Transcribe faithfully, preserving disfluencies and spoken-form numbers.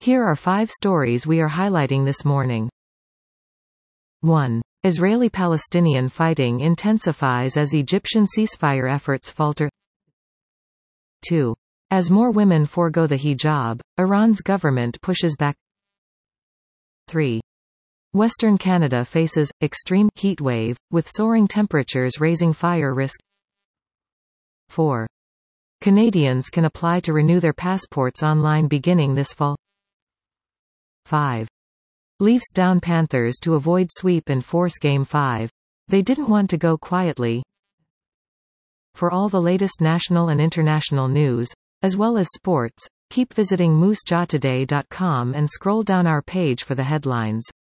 Here are five stories we are highlighting this morning. one. Israeli-Palestinian fighting intensifies as Egyptian ceasefire efforts falter. two. As more women forego the hijab, Iran's government pushes back. three. Western Canada faces extreme heat wave, with soaring temperatures raising fire risk. four. Canadians can apply to renew their passports online beginning this fall. five. Leafs down Panthers to avoid sweep and force Game five. They didn't want to go quietly. For all the latest national and international news, as well as sports, keep visiting moose jaw today dot com and scroll down our page for the headlines.